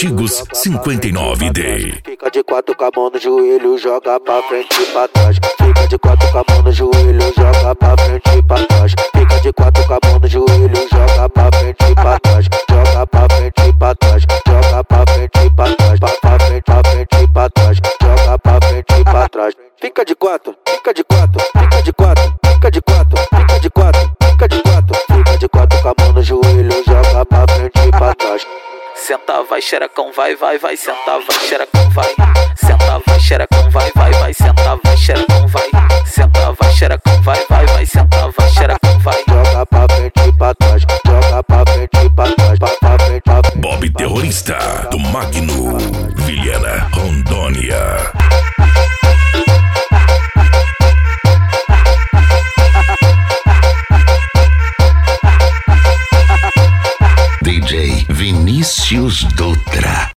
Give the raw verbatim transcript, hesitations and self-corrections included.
Antigos cinquenta e nove D. Fica de quatro com a mão no joelho, joga pra frente e pra trás. Fica de quatro com a mão no joelho, joga pra frente e pra trás. Fica de quatro com a mão no joelho, joga pra frente e pra trás. Joga pra frente e pra trás. Joga pra frente e pra trás. Pra frente, pra frente e pra trás. Joga pra frente e pra trás. Fica de quatro, fica de quatro, fica de quatro, fica de quatro, fica de quatro, fica de quatro. Fica de quatro com a mão no joelho, joga pra frente e pra trás. Senta, vai, xerecão, vai, vai, vai, senta, vai, xerecão, vai. Senta, vai, xerecão, vai, vai, vai, senta, vai, xerecão, vai. Senta, vai, xerecão, vai, vai, vai, senta, vai, xerecão, vai. Joga pra frente e pra trás, joga pra frente e pra trás, pra frente, pra frente. Bob Terrorista, do Magno, Vilhena, Rondônia. D J Vinícius Dutra.